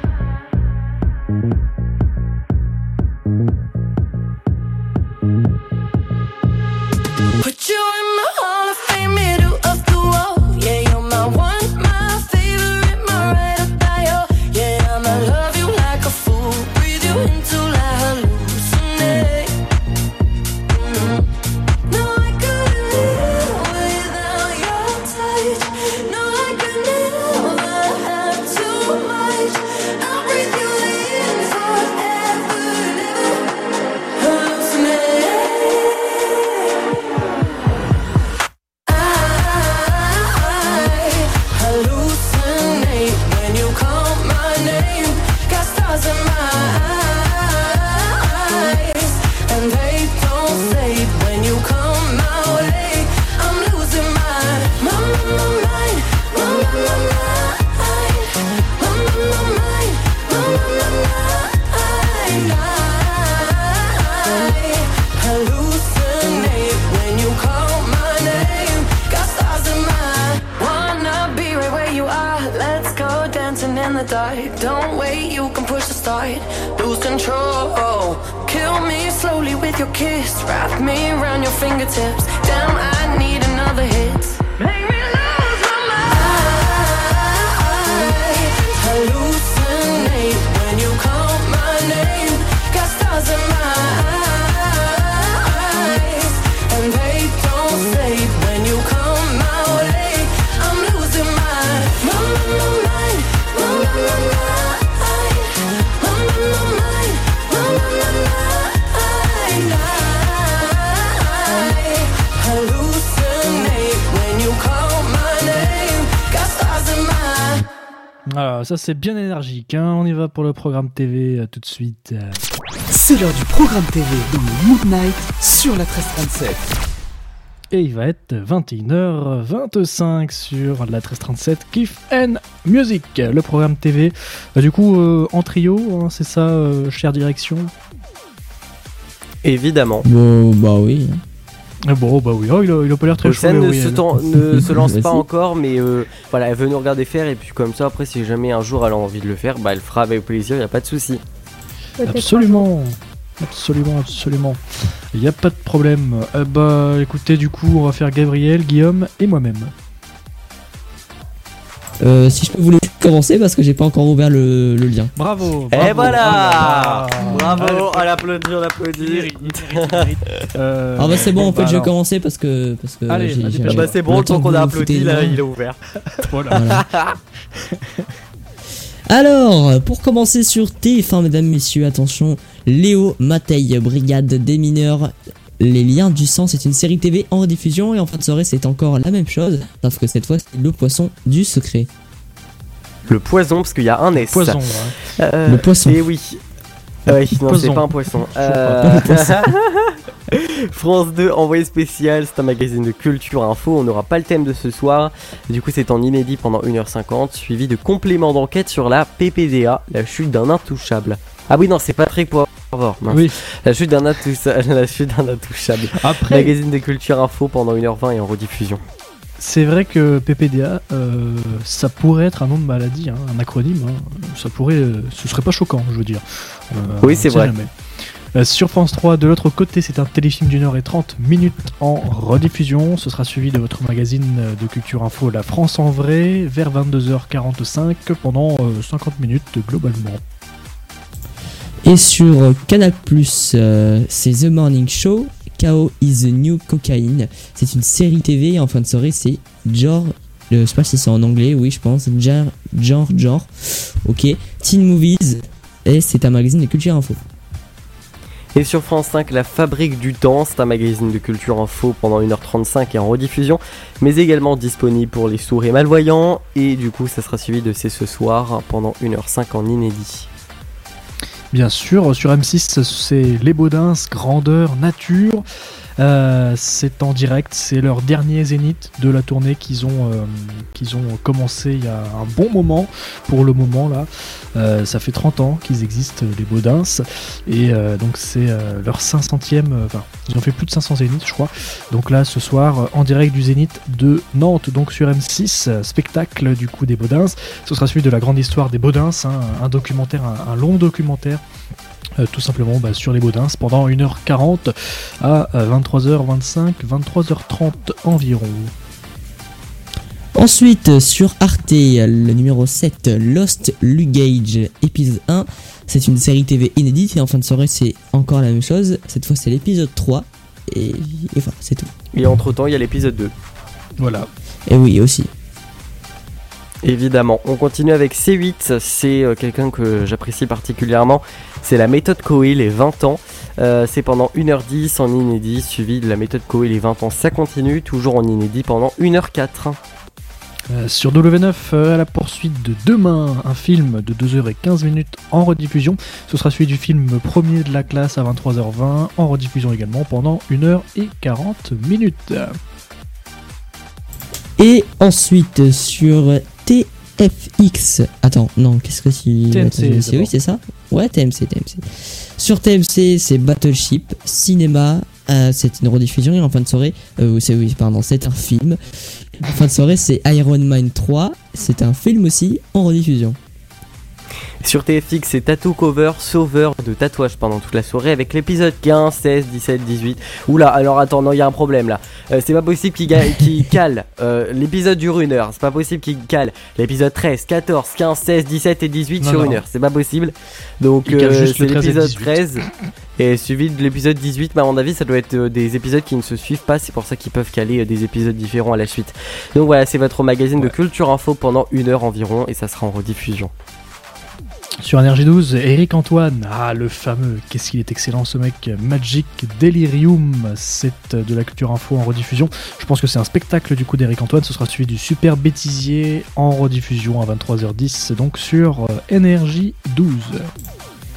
Put you in my Hall of Fame, middle of the wall. Yeah, you're my one, my favorite, my ride or die. Oh, yeah, I'ma love you like a fool. Breathe you until I hallucinate. Mm. No, I couldn't live without your touch. No, I could never have too much. I'll breathe you in forever, never hallucinate. I hallucinate when you call my name. Got stars in my eyes, and they don't fade when you come my way. I'm losing my, my, my, my mind, my, my, my mind, my, my, my mind, my, my, my mind. I hallucinate when you call my name. Got stars in my. Wanna be right where you are. Let's go dancing in the dark. Don't wait, you can push the start. Lose control. Kill me slowly with your kiss. Wrap me around your fingertips. Damn, I need another hit. Make me lose my mind. I hallucinate when you call my name. Got stars in my eyes, and they don't fade when you come my way. I'm losing my, my, my, my mind, my, my, my mind, my, my, my mind, my, my, my mind. I hallucinate when you call my name. Got stars in my. Voilà, ça c'est bien énergique. Hein. On y va pour le programme T V euh, tout de suite. Euh. C'est l'heure du programme T V dans le Moon Knight sur la treize trente-sept. et il va être vingt et une heures vingt-cinq sur la treize trente-sept Kiff and Music, le programme T V. Euh, du coup, euh, en trio, hein, c'est ça, euh, chère direction. Évidemment. Bon, bah oui. Ah bon, bah oui, oh, il, a, il a pas l'air très chaud. Océane ne, oui, se, elle. ten- ne se lance pas Vas-y. encore, mais euh, voilà, elle veut nous regarder faire, et puis comme ça, après, si jamais un jour elle a envie de le faire, bah elle fera avec plaisir, y a pas de souci. Peut-être Absolument, absolument, absolument. Il n'y a pas de problème. Euh, bah écoutez, du coup, on va faire Gabriel, Guillaume et moi-même. Euh, si je peux vous laisser commencer parce que j'ai pas encore ouvert le, le lien. Bravo, Et bravo. voilà. Oh là là. Bravo, Allez, à l'applaudir, on applaudit. il mérite, il mérite, il mérite. Euh, Ah bah c'est bon, en fait bah je vais alors, commencer parce que parce que Allez, j'ai- vas-y, j'ai- bah, Ah bah c'est bon, le temps que qu'on vous a me foutez applaudi, une là, main. il est ouvert. Voilà. Voilà. Alors, pour commencer sur T F un, mesdames, messieurs, attention, Léo Matei, Brigade des mineurs, les liens du sang, c'est une série T V en rediffusion et en fin de soirée c'est encore la même chose, sauf que cette fois c'est le poisson du secret. Le poison, parce qu'il y a un S. Poison, ouais. Euh, Le poisson. Et oui. Ah oui, non, Poison. c'est pas un poisson. Toujours Euh, France deux, envoyé spécial, c'est un magazine de culture info. On n'aura pas le thème de ce soir. Du coup, c'est en inédit pendant une heure cinquante, suivi de compléments d'enquête sur la P P D A, la chute d'un intouchable. Ah oui, non, c'est Patrick Poivre. mince. Oui. La chute d'un intouchable. La chute d'un intouchable. Après, Magazine de culture info pendant une heure vingt et en rediffusion. c'est vrai que P P D A, euh, ça pourrait être un nom de maladie, hein, un acronyme. Hein. Ça pourrait, euh, ce serait pas choquant, je veux dire. Euh, Oui, on c'est sait vrai. jamais. Euh, sur France trois, de l'autre côté, c'est un téléfilm d'une heure et trente minutes en rediffusion. Ce sera suivi de votre magazine de culture info La France en vrai, vers vingt-deux heures quarante-cinq, pendant euh, cinquante minutes globalement. Et sur Canal+, euh, c'est The Morning Show, K O is the New Cocaine. C'est une série T V et en fin de soirée c'est genre, euh, je sais pas si c'est en anglais, oui je pense, genre, genre, genre, ok, Teen Movies, et c'est un magazine de culture info. Et sur France cinq, La Fabrique du Temps, c'est un magazine de culture info pendant une heure trente-cinq et en rediffusion, mais également disponible pour les sourds et malvoyants. Et du coup, ça sera suivi de C'est ce soir pendant une heure cinq en inédit. Bien sûr, sur M six, c'est Les Baudins, Grandeur, Nature. Euh, c'est en direct, c'est leur dernier zénith de la tournée qu'ils ont, euh, qu'ils ont commencé il y a un bon moment. Pour le moment, là, euh, ça fait trente ans qu'ils existent, les Baudins. Et euh, donc, c'est euh, leur cinq centième. Euh, enfin, ils ont fait plus de cinq cents zéniths, je crois. Donc là, ce soir, euh, en direct du zénith de Nantes, donc sur M six, euh, spectacle du coup des Baudins. Ce sera suivi de La Grande Histoire des Baudins, hein, un documentaire, un, un long documentaire. Euh, tout simplement bah, sur les Baudins pendant une heure quarante à euh, vingt-trois heures vingt-cinq, vingt-trois heures trente environ. Ensuite, sur Arte, le numéro sept, Lost Luggage, épisode un. C'est une série T V inédite et en fin de soirée, c'est encore la même chose. Cette fois, c'est l'épisode trois. Et, et voilà, c'est tout. Et entre temps, il y a l'épisode deux. Voilà. Et oui, aussi. Évidemment, on continue avec C huit, c'est euh, quelqu'un que j'apprécie particulièrement, c'est la méthode Coé, les vingt ans, euh, c'est pendant une heure dix en inédit, suivi de la méthode Coé, les vingt ans, ça continue, toujours en inédit pendant une heure quatre. Euh, sur W neuf, euh, à la poursuite de Demain, un film de deux heures quinze minutes en rediffusion. Ce sera suivi du film Premier de la classe à vingt-trois heures vingt, en rediffusion également pendant une heure quarante minutes. Et ensuite, sur T F X. Attends, non, qu'est-ce que c'est T M C, Attends, c'est- d'abord. Oui, c'est ça. Ouais, T M C, T M C. Sur T M C, c'est Battleship, cinéma. euh, c'est une rediffusion et en fin de soirée, euh, c'est oui, pardon, c'est un film. En fin de soirée, c'est Iron Man trois. C'est un film aussi en rediffusion. Sur T F X, c'est Tattoo Cover, sauveur de tatouages pendant toute la soirée avec l'épisode quinze, seize, dix-sept, dix-huit. Oula, alors attends, non, il y a un problème là. Euh, c'est pas possible qu'il ga- qu'il cale euh, l'épisode dure une heure. C'est pas possible qu'il cale l'épisode treize, quatorze, quinze, seize, dix-sept et dix-huit Non, sur non. une heure. C'est pas possible. Donc Il cale euh, juste c'est le treize et l'épisode dix-huit. treize et suivi de l'épisode dix-huit. Mais à mon avis, ça doit être euh, des épisodes qui ne se suivent pas. C'est pour ça qu'ils peuvent caler euh, des épisodes différents à la suite. Donc voilà, c'est votre magazine de culture info pendant une heure environ et ça sera en rediffusion. Sur N R J douze, Eric Antoine, ah le fameux, qu'est-ce qu'il est excellent ce mec, Magic Delirium, c'est de la culture info en rediffusion. Je pense que c'est un spectacle du coup d'Eric Antoine, ce sera suivi du Super Bêtisier en rediffusion à vingt-trois heures dix, donc sur euh, N R J douze.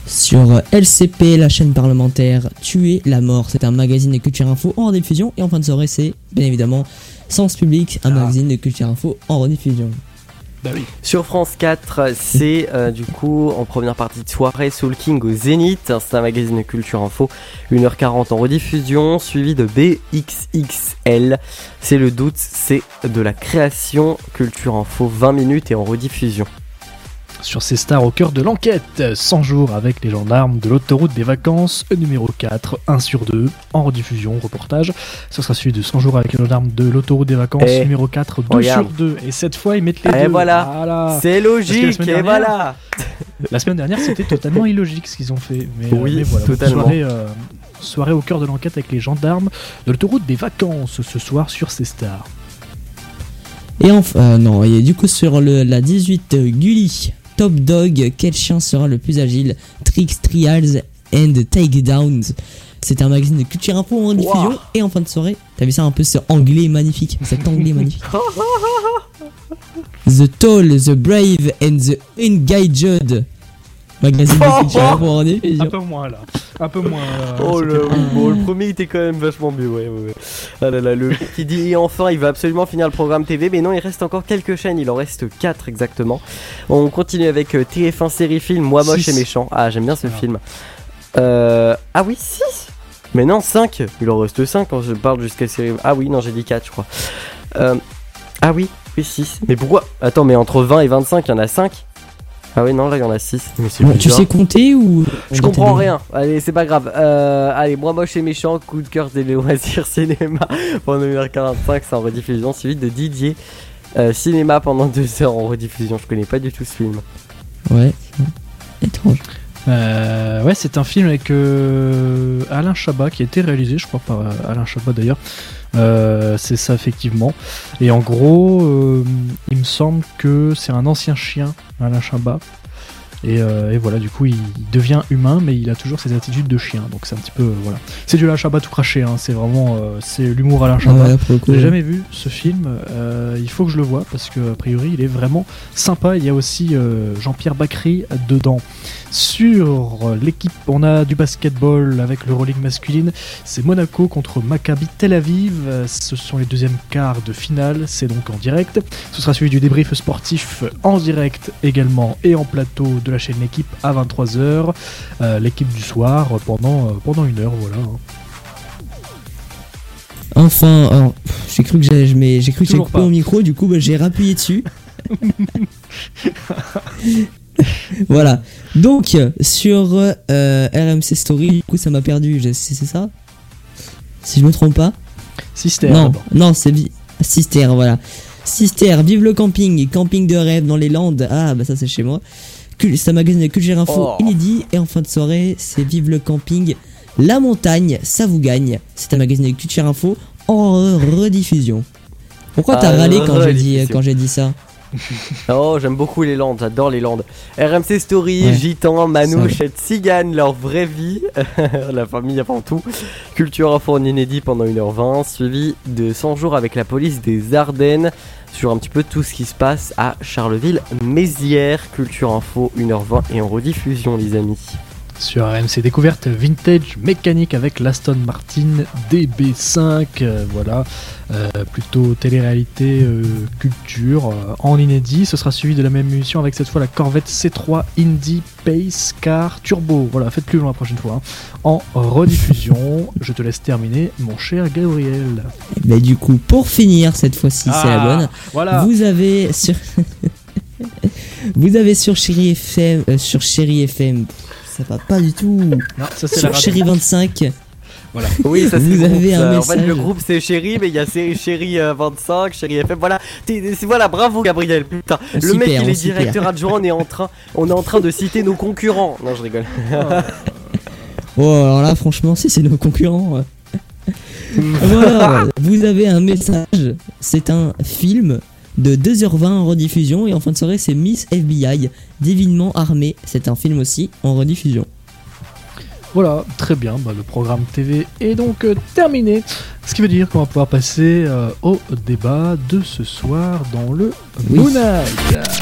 Sur L C P, la chaîne parlementaire Tuer la mort, c'est un magazine de culture info en rediffusion. Et en fin de soirée, c'est bien évidemment Sens Public, un ah. magazine de culture info en rediffusion. Bah oui. Sur France quatre, c'est euh, du coup en première partie de soirée Soul King au Zénith. C'est un magazine de culture info, une heure quarante en rediffusion, suivi de B X X L. C'est le doute, c'est de la création, culture info vingt minutes et en rediffusion. Sur ces stars au cœur de l'enquête, cent jours avec les gendarmes de l'autoroute des vacances, numéro quatre, un sur deux, en rediffusion, reportage. Ce sera suivi de cent jours avec les gendarmes de l'autoroute des vacances, et numéro quatre, deux sur deux. Et cette fois, ils mettent les et deux. Voilà, voilà. C'est logique, et voilà. La semaine dernière, c'était totalement illogique ce qu'ils ont fait. Mais, oui, euh, mais voilà, totalement. Soirée, euh, soirée au cœur de l'enquête avec les gendarmes de l'autoroute des vacances, ce soir sur ces stars. Et enfin, euh, non, et du coup, sur le, la dix-huit, euh, Gulli. Top Dog, quel chien sera le plus agile? Tricks, Trials and Takedowns. C'est un magazine de culture info en diffusion. Wow. Et en fin de soirée, t'as vu ça un peu ce anglais magnifique. Cet anglais magnifique. The Tall, The Brave and The Engaged. Magazine de culture info en diffusion. Un peu moins là. Un peu moins. Là. Oh le, oui, bon, le premier était quand même vachement mieux. Ouais, ouais, ouais. Ah là là, le qui dit enfin il va absolument finir le programme T V, mais non, il reste encore quelques chaînes, il en reste quatre exactement. On continue avec euh, T F un série film Moi moche six. Et méchant. Ah, j'aime bien ce ah. film. Euh, ah oui, six. Mais non, cinq. Il en reste cinq quand je parle jusqu'à série. Ah oui, non, j'ai dit quatre, je crois. Euh, ah oui, oui, six. Mais pourquoi? Attends, mais entre vingt et vingt-cinq, il y en a cinq. Ah oui, non, là il y en a six. Mais c'est bon, tu sais compter ou... Je comprends rien. Allez, c'est pas grave. Euh, allez, Moi moche et méchant, coup de cœur des loisirs cinéma pendant une heure quarante-cinq, c'est en rediffusion. Suivi de Didier, euh, cinéma pendant deux heures en rediffusion. Je connais pas du tout ce film. Ouais, étrange. Euh, ouais, c'est un film avec euh, Alain Chabat qui a été réalisé, je crois, par euh, Alain Chabat d'ailleurs. Euh, c'est ça effectivement. Et en gros, euh, il me semble que c'est un ancien chien, Alain Chabat. Et, euh, et voilà, du coup, il devient humain, mais il a toujours ses attitudes de chien. Donc c'est un petit peu, euh, voilà. C'est du Alain Chabat tout craché. Hein. C'est vraiment, euh, c'est l'humour Alain Chabat. Ah ouais, pour le coup, J'ai ouais. jamais vu ce film. Euh, il faut que je le voie parce que a priori, il est vraiment sympa. Il y a aussi euh, Jean-Pierre Bacry dedans. Sur l'équipe, on a du basketball avec l'Euroleague masculine. C'est Monaco contre Maccabi Tel Aviv. Ce sont les deuxièmes quarts de finale. C'est donc en direct. Ce sera suivi du débrief sportif en direct également et en plateau de la chaîne L'équipe à vingt-trois heures. Euh, l'équipe du soir pendant, euh, pendant une heure. Voilà. Enfin, alors, j'ai cru que j'avais, mais j'ai cru que j'avais coupé mon micro. Du coup, bah, j'ai rappuyé dessus. Voilà. Donc sur euh, R M C Story, du coup ça m'a perdu. C'est, c'est ça? Si je me trompe pas. Sister. Non, non, c'est vi- Sister. Voilà. Sister. Vive le camping, camping de rêve dans les Landes. Ah bah ça c'est chez moi. C'est un magazine de culture info oh. inédit. Et en fin de soirée, c'est Vive le camping, la montagne, ça vous gagne. C'est un magazine de culture info en rediffusion. Pourquoi t'as ah, râlé quand j'ai dit quand j'ai dit ça? Oh, j'aime beaucoup les Landes, j'adore les Landes. R M C Story, ouais. Gitan, Manouche et Tzigane, leur vraie vie, la famille avant tout. Culture info en inédit pendant une heure vingt, suivi de cent jours avec la police des Ardennes sur un petit peu tout ce qui se passe à Charleville-Mézières. Culture info une heure vingt et en rediffusion, les amis. Sur R M C Découverte Vintage Mécanique avec l'Aston Martin D B cinq, euh, voilà, euh, plutôt télé-réalité euh, culture euh, en inédit. Ce sera suivi de la même émission avec cette fois la Corvette C trois Indy Pace Car Turbo. Voilà, faites plus long la prochaine fois. Hein. En rediffusion, je te laisse terminer, mon cher Gabriel. Bah du coup, pour finir cette fois-ci, ah, c'est la bonne. Voilà. Vous avez sur, vous avez sur Chéri F M, euh, sur Chéri F M. Ça va pas du tout. Non, ça c'est sur Chéri vingt-cinq. Voilà. Oui, ça c'est vous avez un euh, message. En fait, le groupe c'est Chéri, mais il y a Chéri euh, vingt-cinq, Chéri F M. Voilà. T'es, c'est, voilà, bravo Gabriel. Putain, le super, mec il est super. directeur adjoint. On est en train, on est en train de citer nos concurrents. Non, je rigole. Oh, alors là, franchement, si c'est nos concurrents. Voilà. Vous avez un message. C'est un film de deux heures vingt en rediffusion et en fin de soirée c'est Miss F B I, divinement armée, c'est un film aussi en rediffusion. Voilà, très bien, bah, le programme T V est donc euh, terminé, ce qui veut dire qu'on va pouvoir passer euh, au débat de ce soir dans le oui. Moon Night.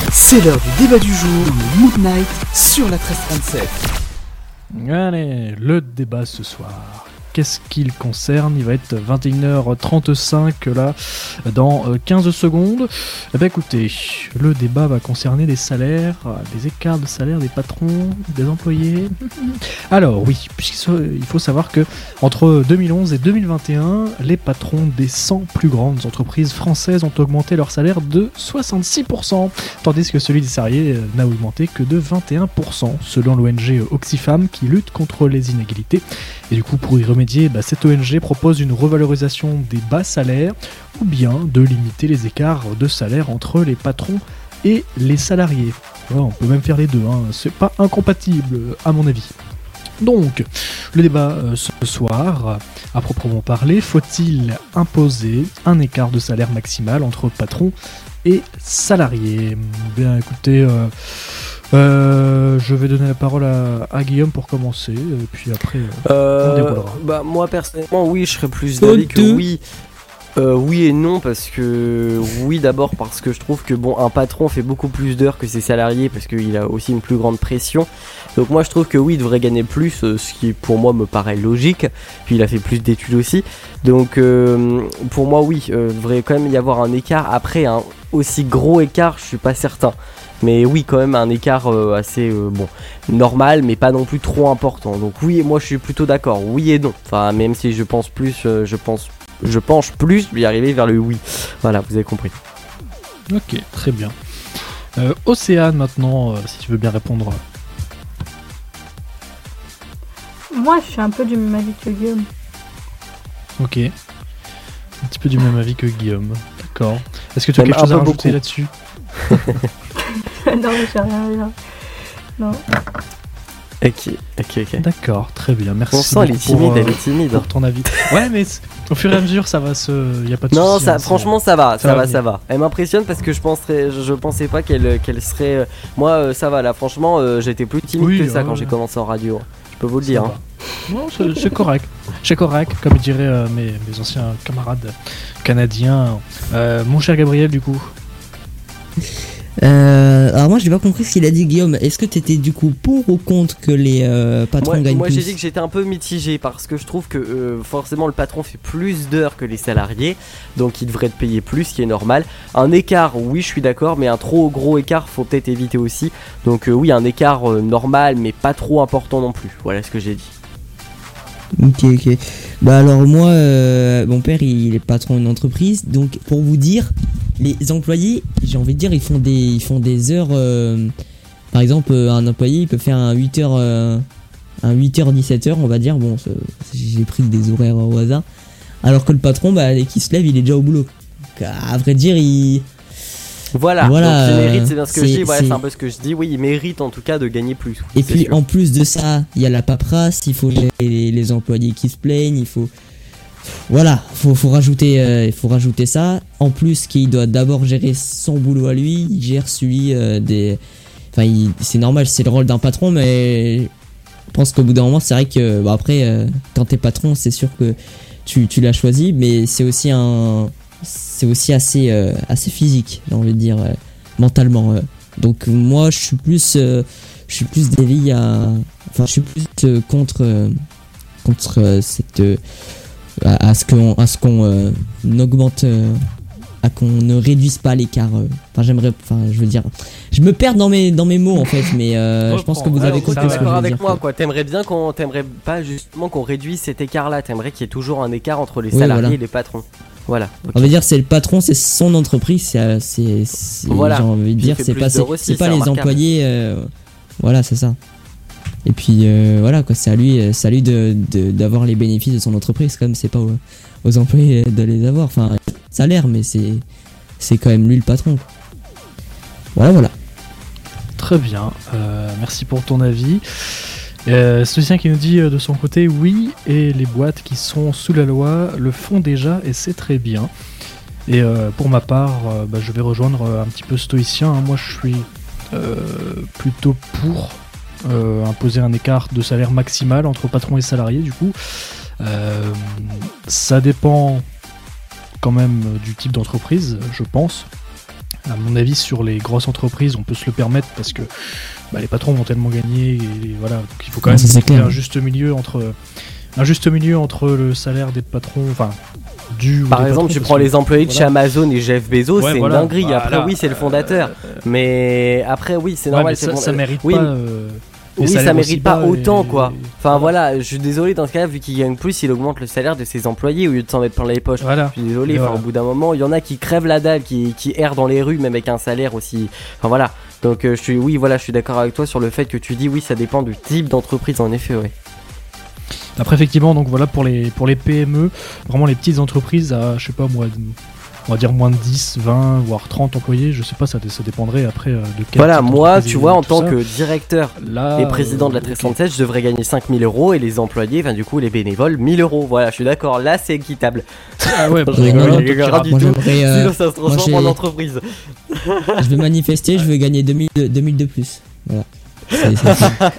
C'est l'heure du débat du jour dans le Mood Night sur la treize trente-sept. Allez, le débat ce soir. Qu'est-ce qu'il concerne? Il va être vingt et une heures trente-cinq là, dans quinze secondes. Eh bien écoutez, le débat va concerner les salaires, les écarts de salaire des patrons, des employés. Alors oui, puisqu'il faut savoir que entre deux mille onze et deux mille vingt et un, les patrons des cent plus grandes entreprises françaises ont augmenté leur salaire de soixante-six pour cent, tandis que celui des salariés n'a augmenté que de vingt et un pour cent, selon l'O N G Oxfam qui lutte contre les inégalités. Et du coup, pour y remédier, bah, cette O N G propose une revalorisation des bas salaires ou bien de limiter les écarts de salaire entre les patrons et les salariés. Ouais, on peut même faire les deux, hein. C'est pas incompatible à mon avis. Donc, le débat euh, ce soir, à proprement parler, faut-il imposer un écart de salaire maximal entre patrons et salariés? Bien écoutez... Euh, Euh, je vais donner la parole à, à Guillaume pour commencer, et puis après euh, on déroulera. Bah moi personnellement oui, je serais plus d'avis que oui. Euh, oui et non, parce que oui d'abord parce que je trouve que bon, un patron fait beaucoup plus d'heures que ses salariés parce qu'il a aussi une plus grande pression. Donc moi je trouve que oui, il devrait gagner plus, euh, ce qui pour moi me paraît logique. Puis il a fait plus d'études aussi. Donc euh, pour moi oui, euh, il devrait quand même y avoir un écart. Après un aussi gros écart, je suis pas certain. Mais oui, quand même un écart euh, assez euh, bon, normal, mais pas non plus trop important. Donc oui, moi je suis plutôt d'accord, oui et non. Enfin, même si je pense plus, euh, je pense, je penche plus, lui arriver vers le oui. Voilà, vous avez compris. Ok, très bien. Euh, Océane maintenant, euh, si tu veux bien répondre. Moi, je suis un peu du même avis que Guillaume. Ok. Un petit peu du même avis que Guillaume. D'accord. Est-ce que tu as Même quelque chose à un peu rajouter beaucoup. là-dessus? Non, mais j'ai rien là. Non. Ok, ok, ok. D'accord, très bien. Merci. On sent, elle est beaucoup pour, timide, euh, elle est timide. pour ton avis. Ouais, mais c- au fur et à mesure, ça va se. Y a pas de Non, souci, ça, hein, c'est- franchement, ça va, ça, ça va va, venir. ça va. Elle m'impressionne parce que je penserais, je, je pensais pas qu'elle, qu'elle serait. euh, Moi, euh, ça va là. Franchement, euh, j'étais plus timide Oui, que ça ouais, quand ouais. j'ai commencé en radio. Je peux vous le Ça dire. va. hein. Non, c'est, c'est correct. C'est correct, comme diraient euh, mes, mes anciens camarades canadiens. Euh, mon cher Gabriel, du coup. Euh, alors moi j'ai pas compris ce qu'il a dit Guillaume. Est-ce que t'étais du coup pour ou contre que les euh, patrons Moi, gagnent moi plus? j'ai dit que j'étais un peu mitigé parce que je trouve que euh, forcément le patron fait plus d'heures que les salariés, donc il devrait être payé plus, ce qui est normal. Un écart, oui, je suis d'accord, mais un trop gros écart, faut peut-être éviter aussi. Donc euh, oui, un écart euh, normal, mais pas trop important non plus. Voilà ce que j'ai dit. Ok, ok. Bah alors moi, euh, mon père il est patron d'une entreprise, donc pour vous dire, les employés, j'ai envie de dire, ils font des, ils font des heures. euh, par exemple, euh, un employé il peut faire un huit heures, euh, un huit heures dix-sept heures, on va dire. Bon, c'est- j'ai pris des horaires au hasard. Alors que le patron, bah dès qu'il se lève, il est déjà au boulot. Donc, à vrai dire, il Voilà, Voilà, donc il mérite, euh, c'est bien ce que c'est- je dis, voilà, c'est- c'est un peu ce que je dis. Oui, il mérite en tout cas de gagner plus. Et c'est puis sûr. en plus de ça, il y a la paperasse, il faut gérer les, les employés qui se plaignent, il faut voilà, faut faut rajouter euh, il faut rajouter ça. En plus qu'il doit d'abord gérer son boulot à lui, il gère celui euh, des enfin il- c'est normal, c'est le rôle d'un patron, mais je pense qu'au bout d'un moment, c'est vrai que bon, après euh, quand t'es patron, c'est sûr que tu tu l'as choisi, mais c'est aussi un c'est aussi assez euh, assez physique, j'ai envie de dire euh, mentalement euh. Donc moi je suis plus euh, je suis plus d'avis à enfin je suis plus euh, contre euh, contre euh, cette euh, à, à ce qu'on à ce qu'on euh, augmente euh, à qu'on ne réduise pas l'écart euh. Enfin j'aimerais enfin je veux dire je me perds dans mes dans mes mots en fait, mais euh, je pense que vous Ouais, avez donc, compris t'es ce que je d'accord veux avec dire, moi, quoi. quoi. T'aimerais bien qu'on, t'aimerais pas justement qu'on réduise cet écart-là. T'aimerais qu'il y ait toujours un écart entre les Oui, salariés voilà. et les patrons. Voilà. ok. On va dire c'est le patron, c'est son entreprise, c'est c'est, c'est Voilà. j'ai envie de Puis il dire fait c'est plus pas c'est, d'heures aussi, c'est pas c'est les remarquable. employés euh, voilà, c'est ça. Et puis euh, voilà quoi, c'est à lui c'est à lui de, de d'avoir les bénéfices de son entreprise quand même, c'est pas aux, aux employés de les avoir. Enfin, ça a l'air mais c'est c'est quand même lui le patron. Voilà voilà. Très bien, euh, merci pour ton avis. Euh, Lucien qui nous dit euh, de son côté oui, et les boîtes qui sont sous la loi le font déjà et c'est très bien. Et euh, pour ma part, euh, bah, je vais rejoindre euh, un petit peu stoïcien, hein. Moi je suis euh, plutôt pour euh, imposer un écart de salaire maximal entre patron et salarié du coup. Euh, ça dépend quand même du type d'entreprise, je pense. À mon avis, sur les grosses entreprises, on peut se le permettre parce que bah, les patrons vont tellement gagner, et, et voilà, donc il faut quand Ouais, même ça, c'est trouver clair. un juste milieu entre un juste milieu entre le salaire des patrons, enfin du. ou Par des exemple, patrons, tu parce prends que- les employés de voilà. chez Amazon et Jeff Bezos, Ouais, c'est voilà. une dinguerie. Après, Voilà. oui, c'est le fondateur. Mais après, oui, c'est Ouais, normal. mais c'est ça, bon. ça mérite Oui, pas. mais- euh, les Oui, ça salaires aussi mérite pas bas autant, et- quoi. Enfin voilà, je suis désolé dans ce cas-là, vu qu'il gagne plus, il augmente le salaire de ses employés au lieu de s'en mettre plein les poches. Voilà. Je suis désolé, Et enfin, voilà. au bout d'un moment, il y en a qui crèvent la dalle, qui, qui errent dans les rues, même avec un salaire aussi. Enfin voilà. Donc euh, je suis, oui, voilà, je suis d'accord avec toi sur le fait que tu dis, oui, ça dépend du type d'entreprise, en effet, ouais. Après, effectivement, donc voilà, pour les, pour les P M E, vraiment les petites entreprises à, je sais pas moi, on va dire moins de dix, vingt, voire trente employés, je sais pas, ça, ça dépendrait après euh, de quelle Voilà, petite moi, entreprise tu et vois, en tout tant ça. que directeur Là, et président de la euh, treize ok. trente-sept, je devrais gagner cinq mille euros et les employés, enfin du coup les bénévoles, mille euros. Voilà, je suis d'accord, là c'est équitable. Ah ouais, bah, Ouais, voilà, moi, toi, tu moi, rates- Moi tout. j'aimerais. euh, Sinon ça se moi, transforme en j'ai- entreprise. je vais manifester, je veux gagner deux mille de, deux mille de plus. Voilà. C'est- c'est ça.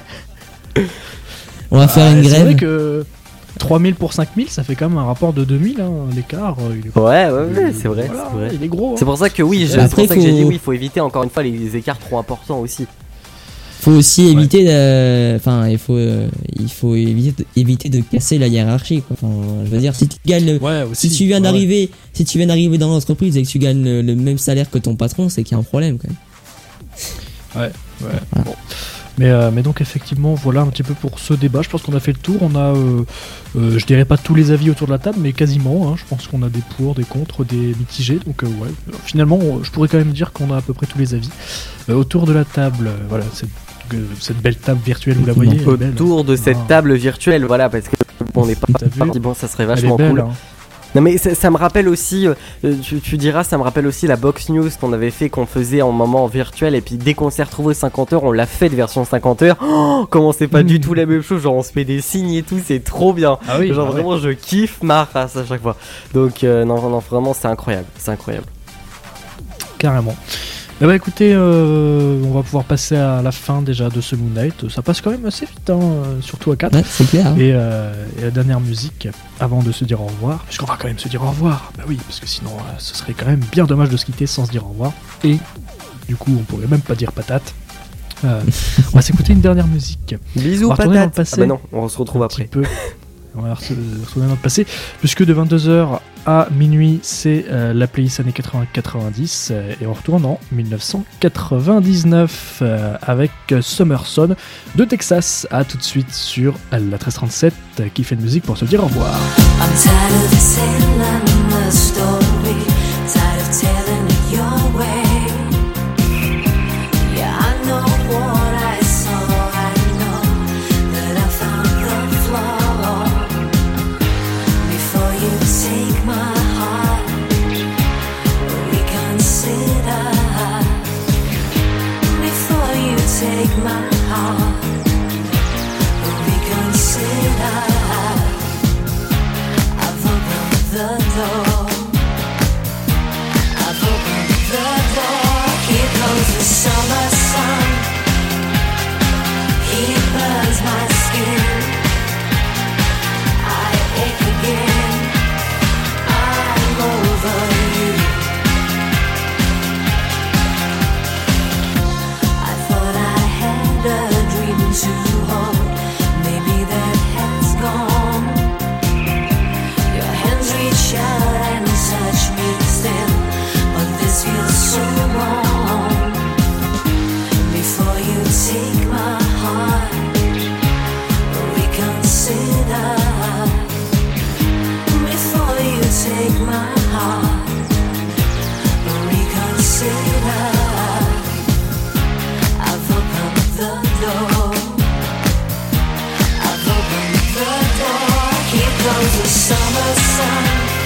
On va faire Ah, une c'est grève. vrai que trois mille pour cinq mille, ça fait quand même un rapport de deux mille, hein, l'écart. euh, il est- Ouais, ouais, ouais, c'est vrai, Voilà, c'est vrai. il est gros. hein. C'est pour ça que oui, je- Après, c'est pour ça que j'ai faut- dit oui, il faut éviter encore une fois les écarts trop importants aussi. Faut aussi éviter de, enfin, il faut, euh, il faut éviter de, éviter de casser la hiérarchie, quoi. Enfin, je veux dire, si tu gagnes, le- Ouais, aussi. si tu viens ouais. d'arriver, si tu viens d'arriver dans l'entreprise et que tu gagnes le, le même salaire que ton patron, c'est qu'il y a un problème, quand même. Ouais, bon. Mais, euh, mais donc effectivement, voilà un petit peu pour ce débat. Je pense qu'on a fait le tour. On a, euh, euh, je dirais pas tous les avis autour de la table, mais quasiment. Hein. Je pense qu'on a des pour, des contre, des mitigés. Donc euh, ouais, Euh, finalement, euh, je pourrais quand même dire qu'on a à peu près tous les avis Euh, autour de la table. euh, voilà, cette, euh, cette belle table virtuelle, vous la voyez, elle est belle, hein. Autour de cette Ah. table virtuelle, voilà, parce que on n'est pas T'as vu parti. Bon, ça serait Elle est vachement belle, cool. hein. Non mais ça, ça me rappelle aussi, euh, tu, tu diras, ça me rappelle aussi la box news qu'on avait fait, qu'on faisait en moment virtuel, et puis dès qu'on s'est retrouvé aux cinquante heures, on l'a fait de version cinquante heures. Oh, comment c'est pas Mm. du tout la même chose, genre on se fait des signes et tout, c'est trop bien. Ah oui, Genre ah ouais. vraiment je kiffe ma race à chaque fois. Donc euh, non, non vraiment c'est incroyable, c'est incroyable. Carrément. Eh bah écoutez, euh, on va pouvoir passer à la fin déjà de ce Moon Knight. Ça passe quand même assez vite, hein, euh, surtout à quatre. Ouais, c'est clair. Hein. Et, euh, et la dernière musique, avant de se dire au revoir, puisqu'on va quand même se dire au revoir, bah oui, parce que sinon euh, ce serait quand même bien dommage de se quitter sans se dire au revoir. Et du coup, on pourrait même pas dire patate. Euh, on va s'écouter une dernière musique. Bisous On va retourner dans le patate. passé. Ah bah non, on se retrouve Un après. petit peu. On va se retourner dans le passé, puisque de vingt-deux heures à minuit, c'est euh, la playlist années quatre-vingts quatre-vingt-dix, euh, et on retourne en dix-neuf cent quatre-vingt-dix-neuf euh, avec euh, Summer Son de Texas. À tout de suite sur la treize trente-sept euh, qui fait de musique pour se dire au revoir. I'm tired of the same line, the story. Tired of telling it your way. Yeah, I know what I saw. I know that I found the flaw. Before you take my heart, reconsider. Before you take my heart, reconsider. I've opened the door. I've opened the door. Here comes the summer sun. He burns my skin. I ache again. I'm over you. I thought I had a dream to hold. Maybe that has gone. Your hands reach out and touch me still, but this feels so wrong. Before you take my heart, reconsider. Before you take my heart, reconsider. I've opened the door. I've opened the door. Here comes the summer sun.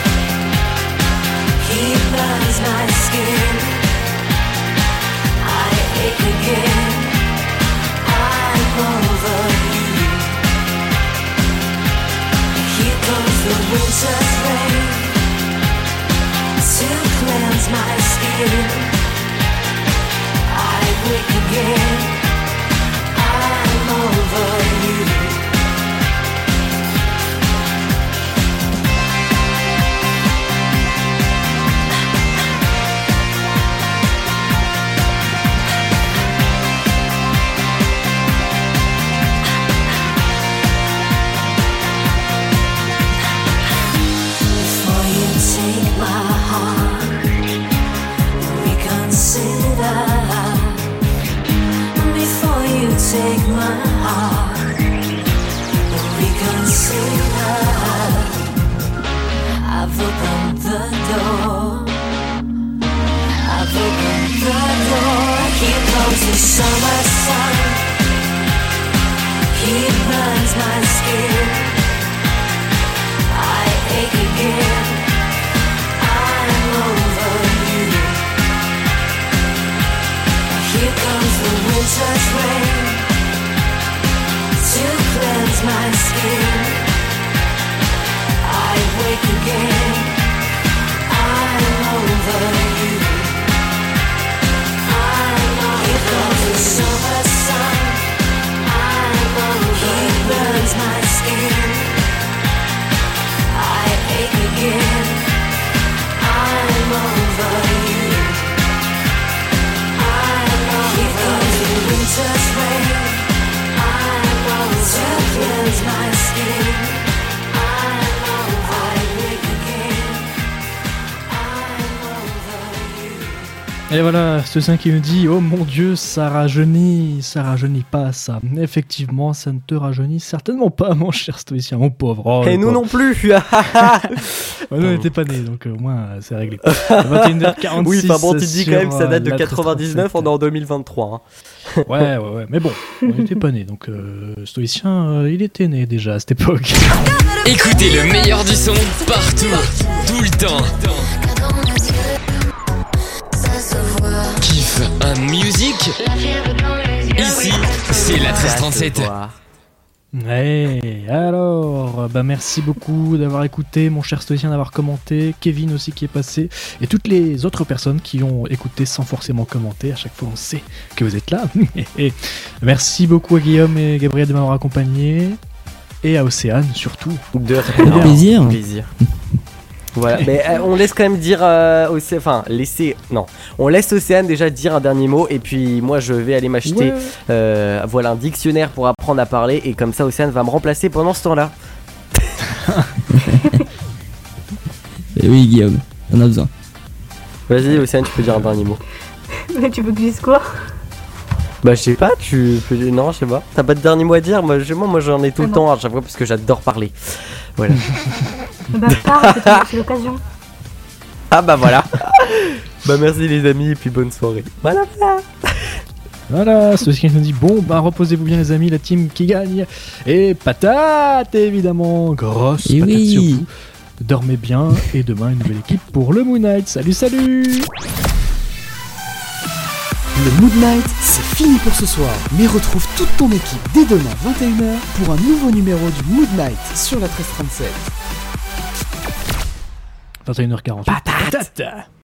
He burns my skin. I ache again. I'm over you. Here comes the winter's rain to cleanse my skin. I wake again. I'm over you. winter's rain to cleanse my skin. I wake again. I'm over you. I'm over you. The summer sun. I'm over you. He burns my skin. I ache again. I'm over you. I'm over you. The winter's rain. I'm over to cleanse my skin. I'm over. I wake again. I'm over you. Et voilà, ce sein qui me dit, oh mon Dieu, ça rajeunit, ça rajeunit pas ça. Effectivement, ça ne te rajeunit certainement pas, mon cher stoïcien, mon pauvre. Oh, Et le nous pauvre. non plus. Ouais, nous, on n'était pas nés, donc euh, au moins, euh, c'est réglé. vingt et une heures quarante-six. Oui, enfin bon, tu dis sur, quand même que ça date de euh, la quatre-vingt-dix-neuf, on est en deux mille vingt-trois. Hein. Ouais, ouais, ouais. Mais bon, on n'était pas nés, donc euh, stoïcien, euh, il était né déjà à cette époque. Écoutez le meilleur du son partout, tout le temps. Kiff un musique. Ici, c'est la treize trente-sept. Ouais, alors, bah merci beaucoup d'avoir écouté, mon cher stoïcien, d'avoir commenté, Kevin aussi qui est passé, et toutes les autres personnes qui ont écouté sans forcément commenter. À chaque fois, on sait que vous êtes là. Et merci beaucoup à Guillaume et Gabriel de m'avoir accompagné, et à Océane surtout. De Avec plaisir. plaisir. Voilà, mais euh, on laisse quand même dire euh, Océ- enfin laisser, non, on laisse Océane déjà dire un dernier mot et puis moi je vais aller m'acheter Ouais. euh, voilà un dictionnaire pour apprendre à parler et comme ça Océane va me remplacer pendant ce temps-là. Et oui, Guillaume, on a besoin. Vas-y Océane, tu peux dire un dernier mot. Mais tu veux que je dise quoi? Bah je sais pas, tu peux dire non, je sais pas. T'as pas de dernier mot à dire? Moi, je- moi, moi j'en ai tout Ah le non. temps à chaque fois parce que j'adore parler. Voilà. Bah parle, c'est ton- c'est l'occasion. Ah bah voilà. Bah merci les amis et puis bonne soirée. Voilà. Voilà, stoïcien qui nous dit, bon, bah reposez-vous bien les amis, la team qui gagne, et patate évidemment, grosse Et patate oui. sur vous. Dormez bien, et demain une nouvelle équipe pour le Moon Knight. Salut, salut! Le Mood Night, c'est fini pour ce soir. Mais retrouve toute ton équipe dès demain vingt et une heures pour un nouveau numéro du Mood Night sur la treize trente-sept. vingt et une heures quarante. Patate!